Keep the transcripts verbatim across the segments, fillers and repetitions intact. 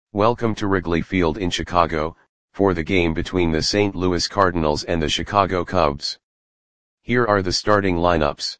Welcome to Wrigley Field in Chicago, for the game between the Saint Louis Cardinals and the Chicago Cubs. Here are the starting lineups.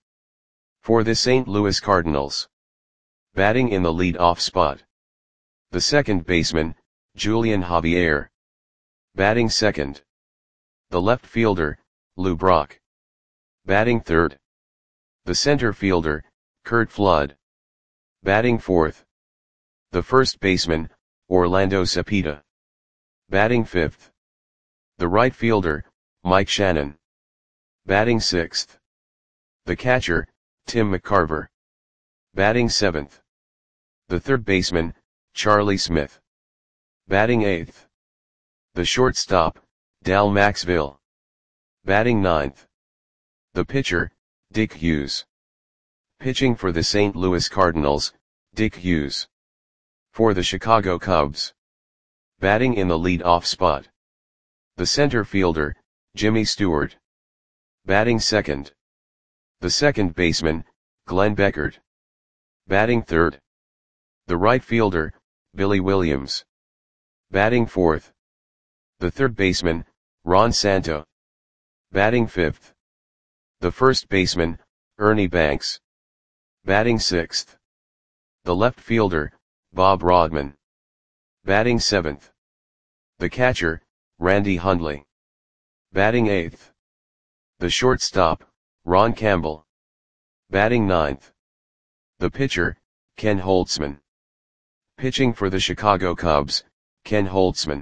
For the Saint Louis Cardinals. Batting in the lead-off spot. The second baseman, Julian Javier. Batting second. The left fielder, Lou Brock. Batting third. The center fielder, Curt Flood. Batting fourth. The first baseman, Orlando Cepeda. Batting fifth. The right fielder, Mike Shannon. Batting sixth. The catcher, Tim McCarver. Batting seventh. The third baseman, Charlie Smith. Batting eighth. The shortstop, Dal Maxville. Batting ninth. The pitcher, Dick Hughes. Pitching for the Saint Louis Cardinals, Dick Hughes. For the Chicago Cubs. Batting in the lead-off spot. The center fielder, Jimmy Stewart. Batting second. The second baseman, Glenn Beckert. Batting third. The right fielder, Billy Williams. Batting fourth. The third baseman, Ron Santo. Batting fifth. The first baseman, Ernie Banks. Batting sixth. The left fielder, Bob Rodman. Batting seventh. The catcher, Randy Hundley. Batting eighth. The shortstop, Ron Campbell. Batting ninth. The pitcher, Ken Holtzman. Pitching for the Chicago Cubs, Ken Holtzman.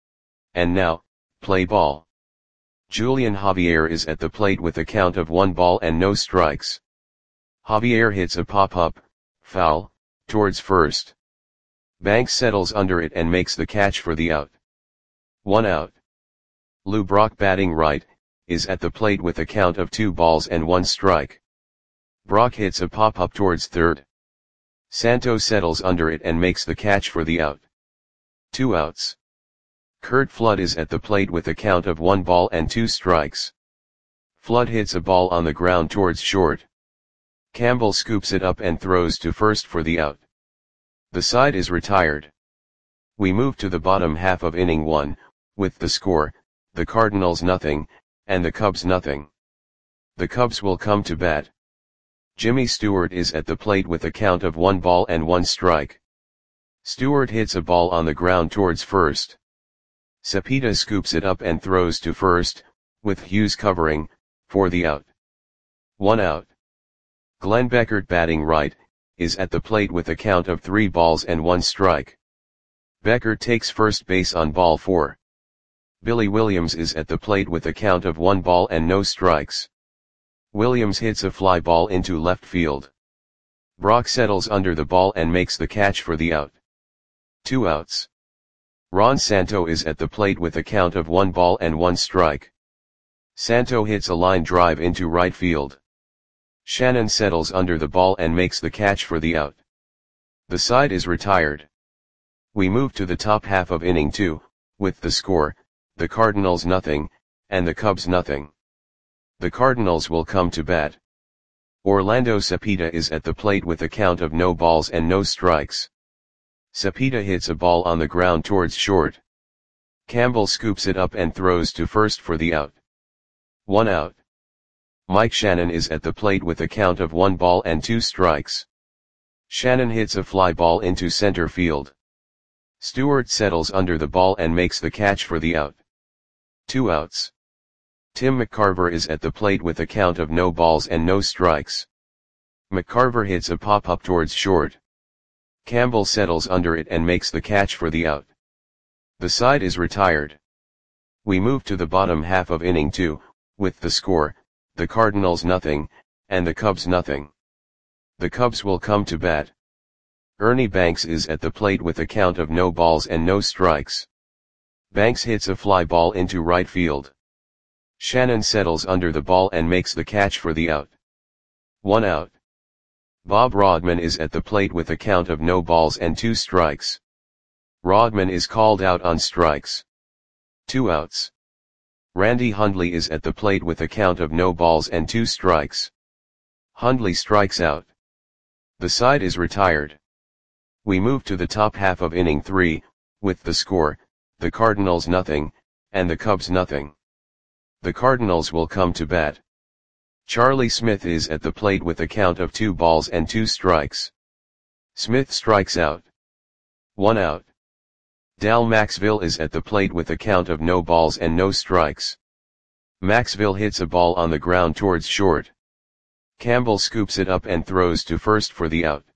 And now, play ball. Julian Javier is at the plate with a count of one ball and no strikes. Javier hits a pop-up, foul, towards first. Banks settles under it and makes the catch for the out. One out. Lou Brock, batting right, is at the plate with a count of two balls and one strike. Brock hits a pop-up towards third. Santo settles under it and makes the catch for the out. Two outs. Curt Flood is at the plate with a count of one ball and two strikes. Flood hits a ball on the ground towards short. Campbell scoops it up and throws to first for the out. The side is retired. We move to the bottom half of inning one, with the score, the Cardinals nothing, and the Cubs nothing. The Cubs will come to bat. Jimmy Stewart is at the plate with a count of one ball and one strike. Stewart hits a ball on the ground towards first. Cepeda scoops it up and throws to first, with Hughes covering, for the out. One out. Glenn Beckert, batting right, is at the plate with a count of three balls and one strike. Beckert takes first base on ball four. Billy Williams is at the plate with a count of one ball and no strikes. Williams hits a fly ball into left field. Brock settles under the ball and makes the catch for the out. Two outs. Ron Santo is at the plate with a count of one ball and one strike. Santo hits a line drive into right field. Shannon settles under the ball and makes the catch for the out. The side is retired. We move to the top half of inning two, with the score, the Cardinals nothing, and the Cubs nothing. The Cardinals will come to bat. Orlando Cepeda is at the plate with a count of no balls and no strikes. Cepeda hits a ball on the ground towards short. Campbell scoops it up and throws to first for the out. One out. Mike Shannon is at the plate with a count of one ball and two strikes. Shannon hits a fly ball into center field. Stewart settles under the ball and makes the catch for the out. Two outs. Tim McCarver is at the plate with a count of no balls and no strikes. McCarver hits a pop-up towards short. Campbell settles under it and makes the catch for the out. The side is retired. We move to the bottom half of inning two, with the score, the Cardinals nothing, and the Cubs nothing. The Cubs will come to bat. Ernie Banks is at the plate with a count of no balls and no strikes. Banks hits a fly ball into right field. Shannon settles under the ball and makes the catch for the out. One out. Bob Rodman is at the plate with a count of no balls and two strikes. Rodman is called out on strikes. Two outs. Randy Hundley is at the plate with a count of no balls and two strikes. Hundley strikes out. The side is retired. We move to the top half of inning three, with the score, the Cardinals nothing, and the Cubs nothing. The Cardinals will come to bat. Charlie Smith is at the plate with a count of two balls and two strikes. Smith strikes out. One out. Dal Maxville is at the plate with a count of no balls and no strikes. Maxville hits a ball on the ground towards short. Campbell scoops it up and throws to first for the out.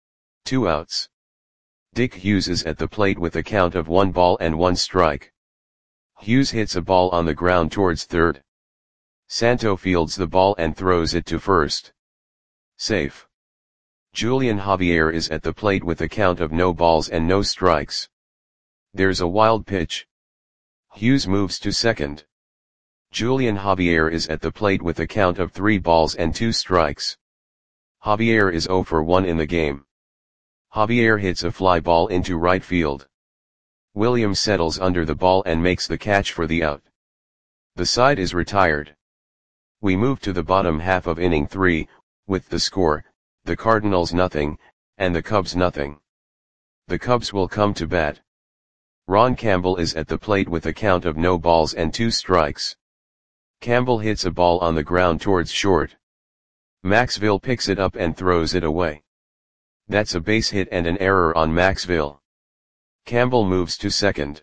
Two outs. Dick Hughes is at the plate with a count of one ball and one strike. Hughes hits a ball on the ground towards third. Santo fields the ball and throws it to first. Safe. Julian Javier is at the plate with a count of no balls and no strikes. There's a wild pitch. Hughes moves to second. Julian Javier is at the plate with a count of three balls and two strikes. Javier is zero for one in the game. Javier hits a fly ball into right field. Williams settles under the ball and makes the catch for the out. The side is retired. We move to the bottom half of inning three, with the score, the Cardinals nothing, and the Cubs nothing. The Cubs will come to bat. Ron Campbell is at the plate with a count of no balls and two strikes. Campbell hits a ball on the ground towards short. Maxville picks it up and throws it away. That's a base hit and an error on Maxville. Campbell moves to second.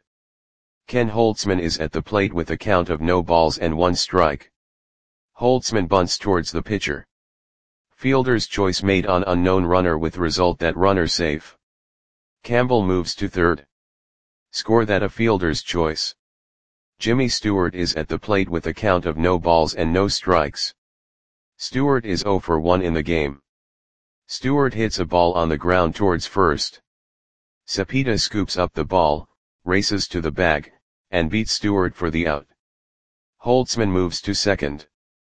Ken Holtzman is at the plate with a count of no balls and one strike. Holtzman bunts towards the pitcher. Fielder's choice made on unknown runner with result that runner safe. Campbell moves to third. Score that a fielder's choice. Jimmy Stewart is at the plate with a count of no balls and no strikes. Stewart is zero for one in the game. Stewart hits a ball on the ground towards first. Cepeda scoops up the ball, races to the bag, and beats Stewart for the out. Holtzman moves to second.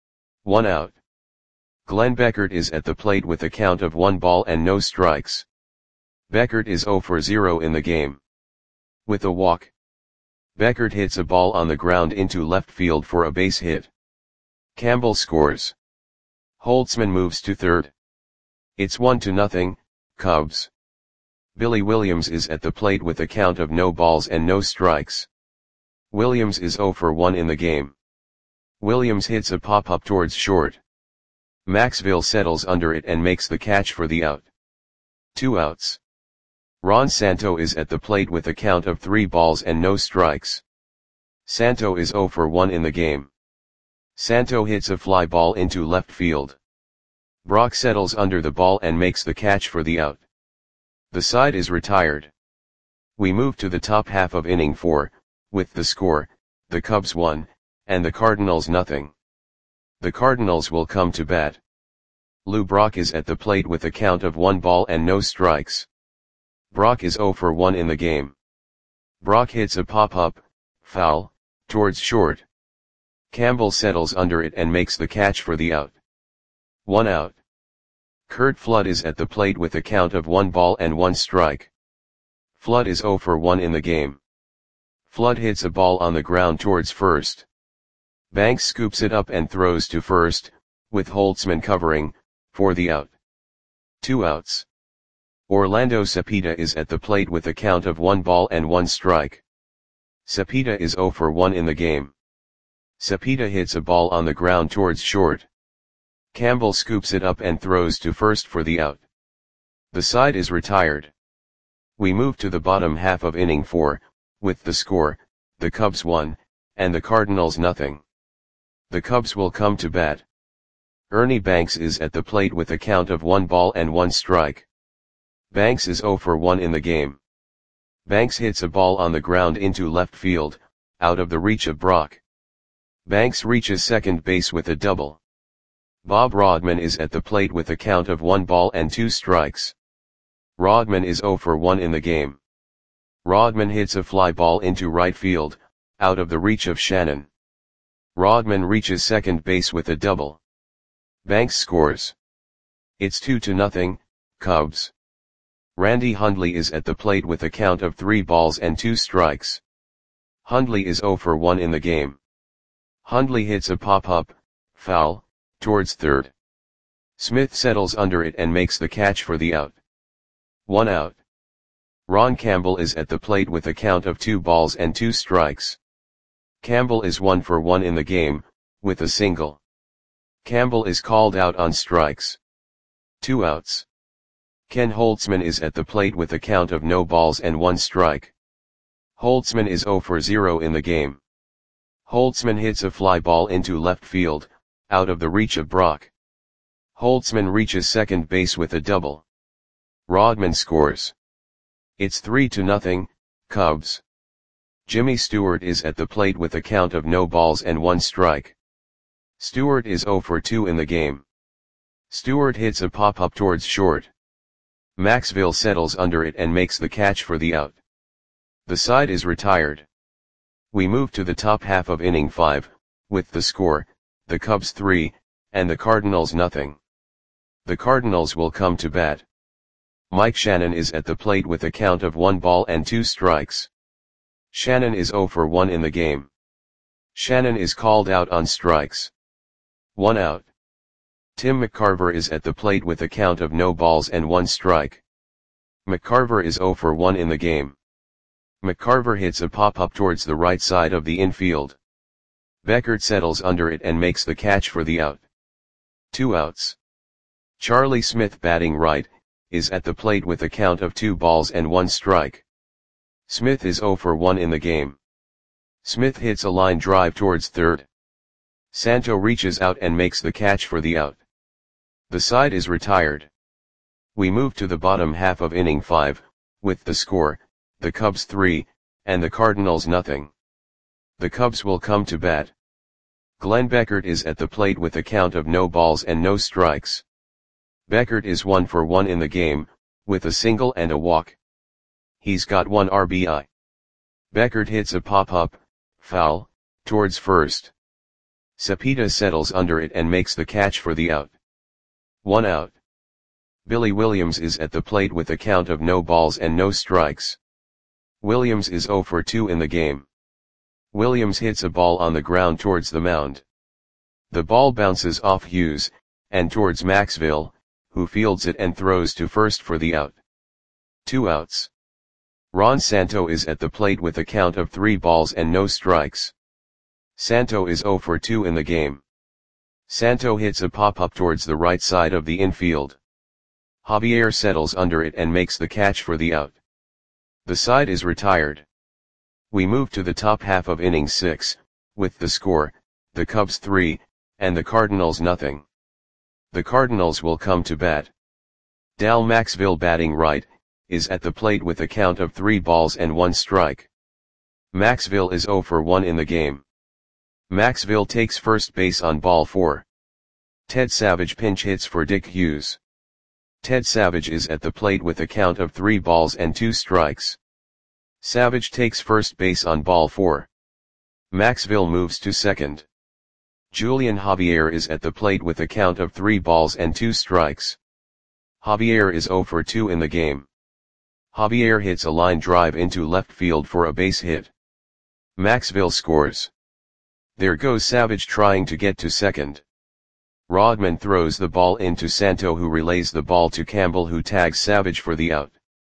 One out. Glenn Beckert is at the plate with a count of one ball and no strikes. Beckert is zero for zero in the game. With a walk, Beckert hits a ball on the ground into left field for a base hit. Campbell scores. Holtzman moves to third. It's one to nothing, Cubs. Billy Williams is at the plate with a count of no balls and no strikes. Williams is zero for one in the game. Williams hits a pop-up towards short. Maxville settles under it and makes the catch for the out. Two outs. Ron Santo is at the plate with a count of three balls and no strikes. Santo is zero for one in the game. Santo hits a fly ball into left field. Brock settles under the ball and makes the catch for the out. The side is retired. We move to the top half of inning four, with the score, the Cubs one, and the Cardinals nothing. The Cardinals will come to bat. Lou Brock is at the plate with a count of one ball and no strikes. Brock is zero for one in the game. Brock hits a pop-up, foul, towards short. Campbell settles under it and makes the catch for the out. One out. Curt Flood is at the plate with a count of one ball and one strike. Flood is zero for one in the game. Flood hits a ball on the ground towards first. Banks scoops it up and throws to first, with Holtzman covering, for the out. Two outs. Orlando Cepeda is at the plate with a count of one ball and one strike. Cepeda is zero for one in the game. Cepeda hits a ball on the ground towards short. Campbell scoops it up and throws to first for the out. The side is retired. We move to the bottom half of inning four, with the score, the Cubs one, and the Cardinals nothing. The Cubs will come to bat. Ernie Banks is at the plate with a count of one ball and one strike. Banks is zero for one in the game. Banks hits a ball on the ground into left field, out of the reach of Brock. Banks reaches second base with a double. Bob Rodman is at the plate with a count of one ball and two strikes. Rodman is zero for one in the game. Rodman hits a fly ball into right field, out of the reach of Shannon. Rodman reaches second base with a double. Banks scores. It's two to nothing, Cubs. Randy Hundley is at the plate with a count of three balls and two strikes. Hundley is zero for one in the game. Hundley hits a pop-up, foul, towards third. Smith settles under it and makes the catch for the out. One out. Ron Campbell is at the plate with a count of two balls and two strikes. Campbell is one for one in the game, with a single. Campbell is called out on strikes. Two outs. Ken Holtzman is at the plate with a count of no balls and one strike. Holtzman is zero for zero in the game. Holtzman hits a fly ball into left field, out of the reach of Brock. Holtzman reaches second base with a double. Rodman scores. It's three to nothing, Cubs. Jimmy Stewart is at the plate with a count of no balls and one strike. Stewart is zero for two in the game. Stewart hits a pop-up towards short. Maxville settles under it and makes the catch for the out. The side is retired. We move to the top half of inning five, with the score, the Cubs three, and the Cardinals nothing. The Cardinals will come to bat. Mike Shannon is at the plate with a count of one ball and two strikes. Shannon is zero for one in the game. Shannon is called out on strikes. One out. Tim McCarver is at the plate with a count of no balls and one strike. McCarver is zero for one in the game. McCarver hits a pop-up towards the right side of the infield. Beckert settles under it and makes the catch for the out. Two outs. Charlie Smith, batting right, is at the plate with a count of two balls and one strike. Smith is zero for one in the game. Smith hits a line drive towards third. Santo reaches out and makes the catch for the out. The side is retired. We move to the bottom half of inning five, with the score, the Cubs three, and the Cardinals nothing. The Cubs will come to bat. Glenn Beckert is at the plate with a count of no balls and no strikes. Beckert is one for one in the game, with a single and a walk. He's got one R B I. Beckert hits a pop-up, foul, towards first. Cepeda settles under it and makes the catch for the out. One out. Billy Williams is at the plate with a count of no balls and no strikes. Williams is zero for two in the game. Williams hits a ball on the ground towards the mound. The ball bounces off Hughes, and towards Maxville, who fields it and throws to first for the out. Two outs. Ron Santo is at the plate with a count of three balls and no strikes. Santo is zero for two in the game. Santo hits a pop-up towards the right side of the infield. Javier settles under it and makes the catch for the out. The side is retired. We move to the top half of inning six, with the score, the Cubs three, and the Cardinals nothing. The Cardinals will come to bat. Dal Maxville, batting right, is at the plate with a count of three balls and one strike. Maxville is zero for one in the game. Maxville takes first base on ball four. Ted Savage pinch hits for Dick Hughes. Ted Savage is at the plate with a count of three balls and two strikes. Savage takes first base on ball four. Maxville moves to second. Julian Javier is at the plate with a count of three balls and two strikes. Javier is zero for two in the game. Javier hits a line drive into left field for a base hit. Maxville scores. There goes Savage trying to get to second. Rodman throws the ball into Santo, who relays the ball to Campbell, who tags Savage for the out.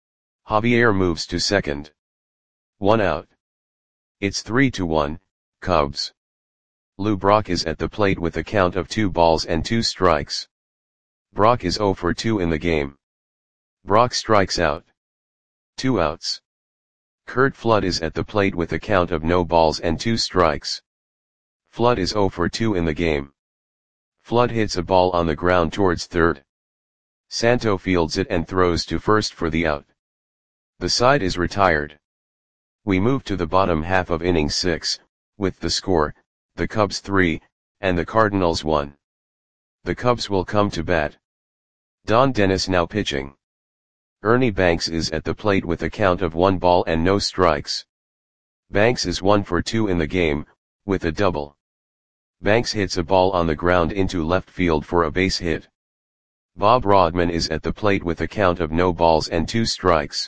Javier moves to second. One out. It's three to one, Cubs. Lou Brock is at the plate with a count of two balls and two strikes. Brock is zero for two in the game. Brock strikes out. Two outs. Curt Flood is at the plate with a count of no balls and two strikes. Flood is zero for two in the game. Flood hits a ball on the ground towards third. Santo fields it and throws to first for the out. The side is retired. We move to the bottom half of inning six, with the score, the Cubs three, and the Cardinals one. The Cubs will come to bat. Don Dennis now pitching. Ernie Banks is at the plate with a count of one ball and no strikes. Banks is one for two in the game, with a double. Banks hits a ball on the ground into left field for a base hit. Bob Rodman is at the plate with a count of no balls and two strikes.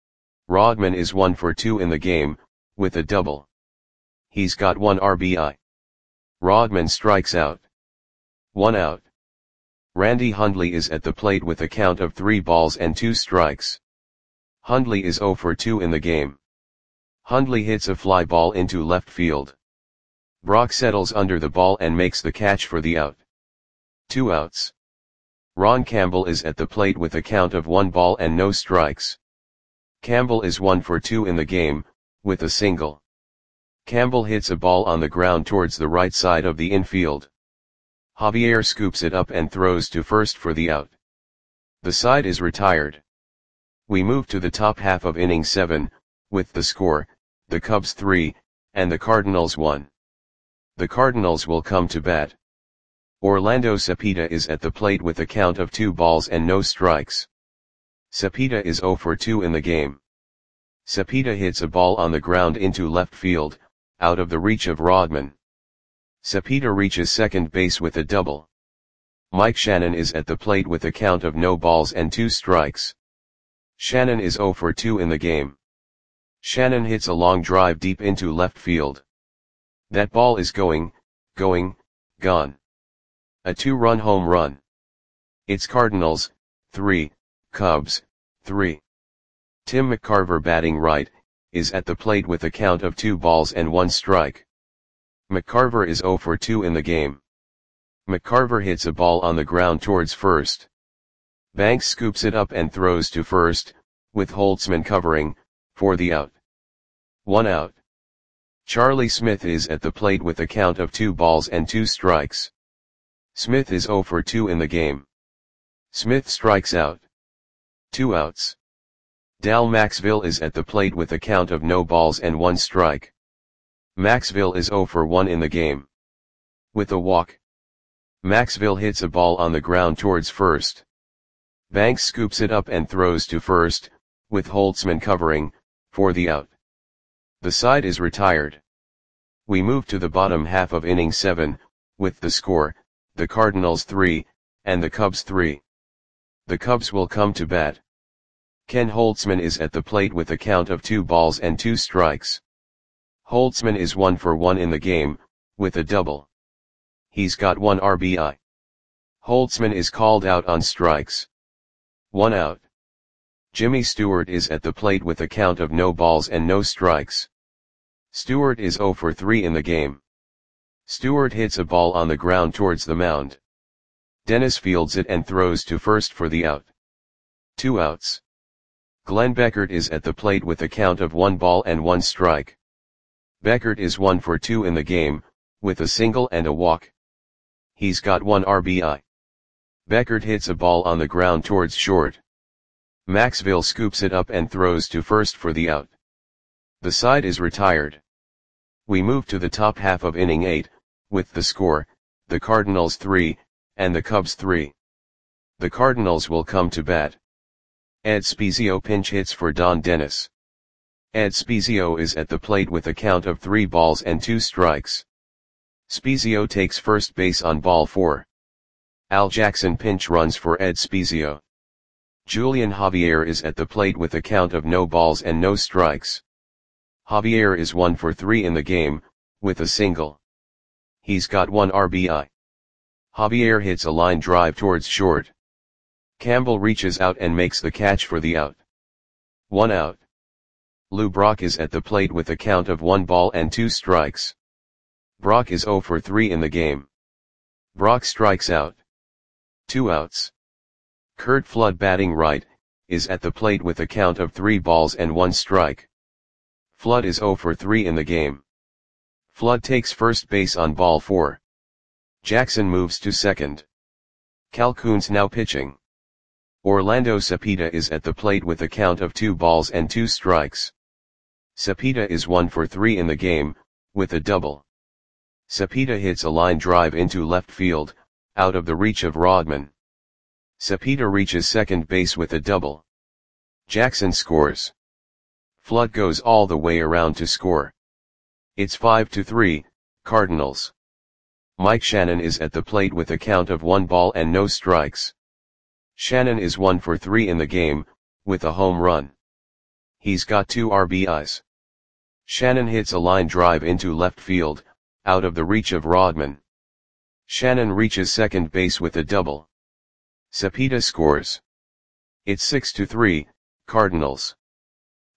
Rodman is one for two in the game, with a double. He's got one R B I. Rodman strikes out. One out. Randy Hundley is at the plate with a count of three balls and two strikes. Hundley is zero for two in the game. Hundley hits a fly ball into left field. Brock settles under the ball and makes the catch for the out. Two outs. Ron Campbell is at the plate with a count of one ball and no strikes. Campbell is one for two in the game, with a single. Campbell hits a ball on the ground towards the right side of the infield. Javier scoops it up and throws to first for the out. The side is retired. We move to the top half of inning seven, with the score, the Cubs three, and the Cardinals one. The Cardinals will come to bat. Orlando Cepeda is at the plate with a count of two balls and no strikes. Cepeda is zero for two in the game. Cepeda hits a ball on the ground into left field, out of the reach of Rodman. Cepeda reaches second base with a double. Mike Shannon is at the plate with a count of no balls and two strikes. Shannon is zero for two in the game. Shannon hits a long drive deep into left field. That ball is going, going, gone. A two-run home run. It's Cardinals, three, Cubs, three. Tim McCarver, batting right, is at the plate with a count of two balls and one strike. McCarver is zero for two in the game. McCarver hits a ball on the ground towards first. Banks scoops it up and throws to first, with Holtzman covering, for the out. One out. Charlie Smith is at the plate with a count of two balls and two strikes. Smith is zero for two in the game. Smith strikes out. Two outs. Dal Maxville is at the plate with a count of no balls and one strike. Maxville is zero for one in the game. With a walk. Maxville hits a ball on the ground towards first. Banks scoops it up and throws to first, with Holtzman covering, for the out. The side is retired. We move to the bottom half of inning seven, with the score, the Cardinals three, and the Cubs three. The Cubs will come to bat. Ken Holtzman is at the plate with a count of two balls and two strikes. Holtzman is one for one in the game, with a double. He's got one R B I. Holtzman is called out on strikes. One out. Jimmy Stewart is at the plate with a count of no balls and no strikes. Stewart is zero for three in the game. Stewart hits a ball on the ground towards the mound. Dennis fields it and throws to first for the out. Two outs. Glenn Beckert is at the plate with a count of one ball and one strike. Beckert is one for two in the game, with a single and a walk. He's got one R B I. Beckert hits a ball on the ground towards short. Maxville scoops it up and throws to first for the out. The side is retired. We move to the top half of inning eight, with the score, the Cardinals three, and the Cubs three. The Cardinals will come to bat. Ed Spezio pinch hits for Don Dennis. Ed Spezio is at the plate with a count of three balls and two strikes. Spezio takes first base on ball four. Al Jackson pinch runs for Ed Spezio. Julian Javier is at the plate with a count of no balls and no strikes. Javier is one for three in the game, with a single. He's got one R B I. Javier hits a line drive towards short. Campbell reaches out and makes the catch for the out. One out. Lou Brock is at the plate with a count of one ball and two strikes. Brock is zero for three in the game. Brock strikes out. Two outs. Curt Flood, batting right, is at the plate with a count of three balls and one strike. Flood is zero for three in the game. Flood takes first base on ball four. Jackson moves to second. Calhoun's now pitching. Orlando Cepeda is at the plate with a count of two balls and two strikes. Cepeda is one for three in the game, with a double. Cepeda hits a line drive into left field, out of the reach of Rodman. Cepeda reaches second base with a double. Jackson scores. Flood goes all the way around to score. It's five to three, Cardinals. Mike Shannon is at the plate with a count of one ball and no strikes. Shannon is one for three in the game, with a home run. He's got two R B Is. Shannon hits a line drive into left field, out of the reach of Rodman. Shannon reaches second base with a double. Cepeda scores. It's six to three, Cardinals.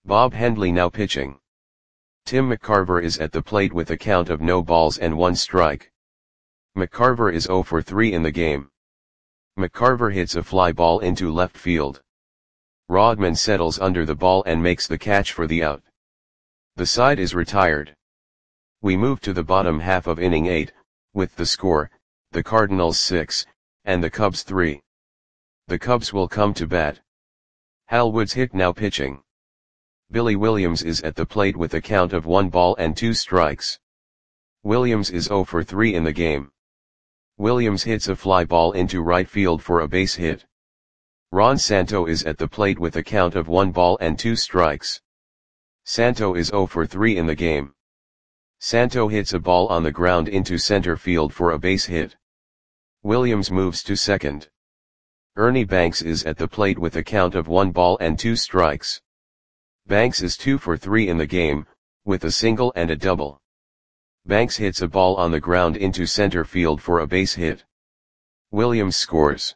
Bob Hendley now pitching. Tim McCarver is at the plate with a count of no balls and one strike. McCarver is oh for three in the game. McCarver hits a fly ball into left field. Rodman settles under the ball and makes the catch for the out. The side is retired. We move to the bottom half of inning eight, with the score, the Cardinals six, and the Cubs three. The Cubs will come to bat. Hal Woods hit now pitching. Billy Williams is at the plate with a count of one ball and two strikes. Williams is oh for three in the game. Williams hits a fly ball into right field for a base hit. Ron Santo is at the plate with a count of one ball and two strikes. Santo is oh for three in the game. Santo hits a ball on the ground into center field for a base hit. Williams moves to second. Ernie Banks is at the plate with a count of one ball and two strikes. Banks is two for three in the game, with a single and a double. Banks hits a ball on the ground into center field for a base hit. Williams scores.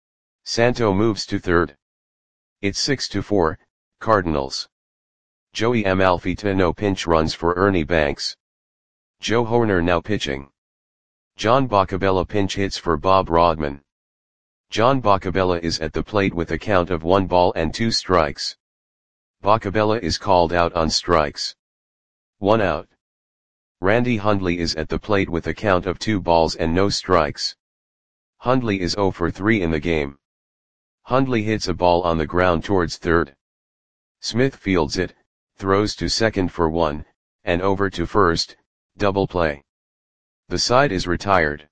Santo moves to third. It's six to four, Cardinals. Joey Amalfitano pinch runs for Ernie Banks. Joe Hoerner now pitching. John Boccabella pinch hits for Bob Rodman. John Boccabella is at the plate with a count of one ball and two strikes. Boccabella is called out on strikes. One out. Randy Hundley is at the plate with a count of two balls and no strikes. Hundley is oh for three in the game. Hundley hits a ball on the ground towards third. Smith fields it, throws to second for one, and over to first, double play. The side is retired.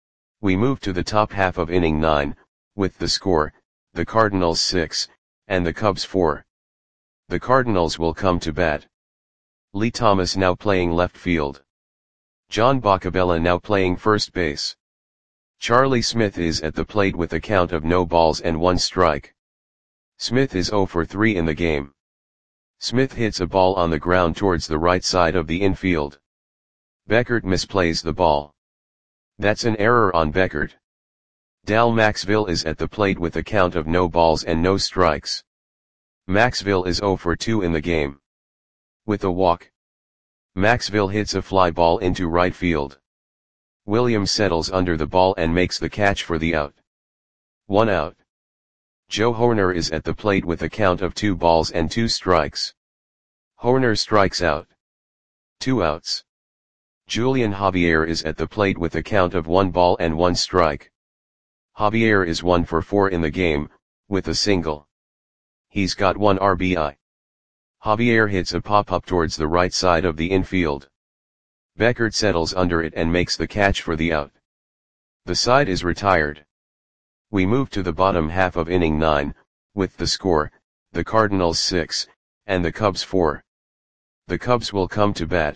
We move to the top half of inning nine, with the score, the Cardinals six, and the Cubs four. The Cardinals will come to bat. Lee Thomas now playing left field. John Boccabella now playing first base. Charlie Smith is at the plate with a count of no balls and one strike. Smith is oh for three in the game. Smith hits a ball on the ground towards the right side of the infield. Beckert misplays the ball. That's an error on Beckert. Dal Maxville is at the plate with a count of no balls and no strikes. Maxville is oh for two in the game. With a walk. Maxville hits a fly ball into right field. Williams settles under the ball and makes the catch for the out. One out. Joe Hoerner is at the plate with a count of two balls and two strikes. Hoerner strikes out. Two outs. Julian Javier is at the plate with a count of one ball and one strike. Javier is one for four in the game, with a single. He's got one R B I. Javier hits a pop-up towards the right side of the infield. Beckert settles under it and makes the catch for the out. The side is retired. We move to the bottom half of inning nine, with the score, the Cardinals six, and the Cubs four. The Cubs will come to bat.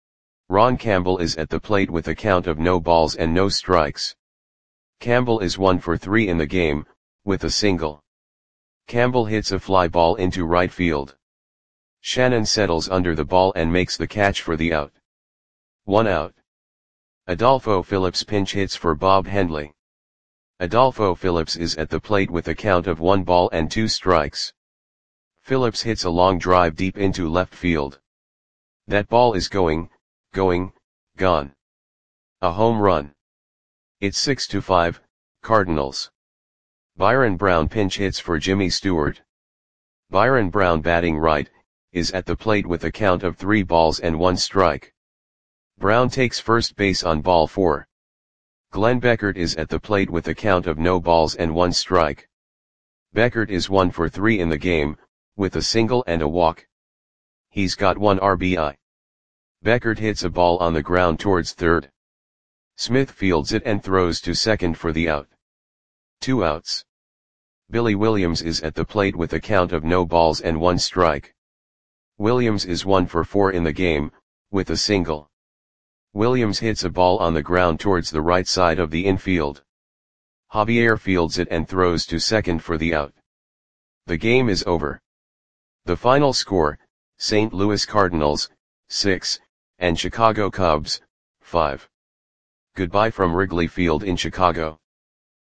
Ron Campbell is at the plate with a count of no balls and no strikes. Campbell is one for three in the game, with a single. Campbell hits a fly ball into right field. Shannon settles under the ball and makes the catch for the out. One out. Adolfo Phillips pinch hits for Bob Hendley. Adolfo Phillips is at the plate with a count of one ball and two strikes. Phillips hits a long drive deep into left field. That ball is going, going, gone. A home run. It's six to five, Cardinals. Byron Brown pinch hits for Jimmy Stewart. Byron Brown batting right, is at the plate with a count of three balls and one strike. Brown takes first base on ball four. Glenn Beckert is at the plate with a count of no balls and one strike. Beckert is one for three in the game, with a single and a walk. He's got one R B I. Beckert hits a ball on the ground towards third. Smith fields it and throws to second for the out. Two outs. Billy Williams is at the plate with a count of no balls and one strike. Williams is one for four in the game, with a single. Williams hits a ball on the ground towards the right side of the infield. Javier fields it and throws to second for the out. The game is over. The final score, Saint Louis Cardinals, six, and Chicago Cubs, five. Goodbye from Wrigley Field in Chicago.